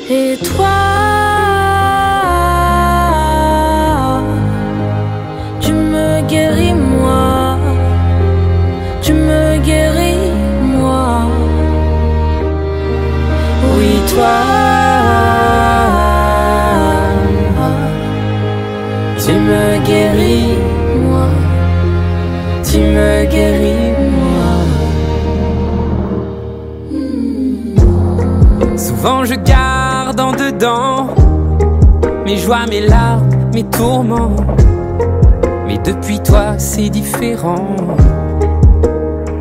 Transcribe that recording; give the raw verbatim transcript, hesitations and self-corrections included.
Et toi, tu me guéris moi, tu me guéris moi. Oui toi, tu me guéris moi, tu me guéris moi. Souvent je garde en dedans mes joies, mes larmes, mes tourments. Mais depuis toi c'est différent.